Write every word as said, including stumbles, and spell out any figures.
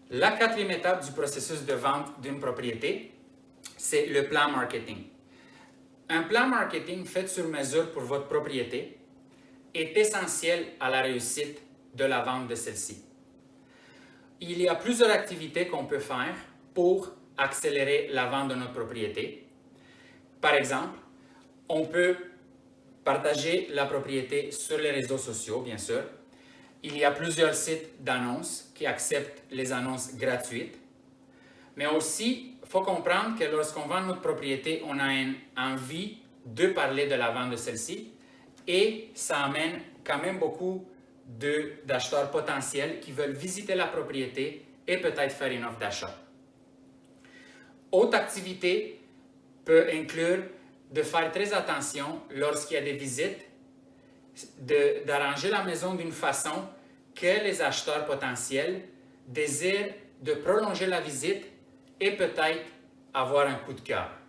La quatrième étape du processus de vente d'une propriété, c'est le plan marketing. Un plan marketing fait sur mesure pour votre propriété est essentiel à la réussite de la vente de celle-ci. Il y a plusieurs activités qu'on peut faire pour accélérer la vente de notre propriété. Par exemple, on peut partager la propriété sur les réseaux sociaux, bien sûr. Il y a plusieurs sites d'annonces qui acceptent les annonces gratuites. Mais aussi, il faut comprendre que lorsqu'on vend notre propriété, on a une envie de parler de la vente de celle-ci et ça amène quand même beaucoup de, d'acheteurs potentiels qui veulent visiter la propriété et peut-être faire une offre d'achat. Autre activité peut inclure de faire très attention lorsqu'il y a des visites, de, d'arranger la maison d'une façon que les acheteurs potentiels désirent de prolonger la visite et peut-être avoir un coup de cœur.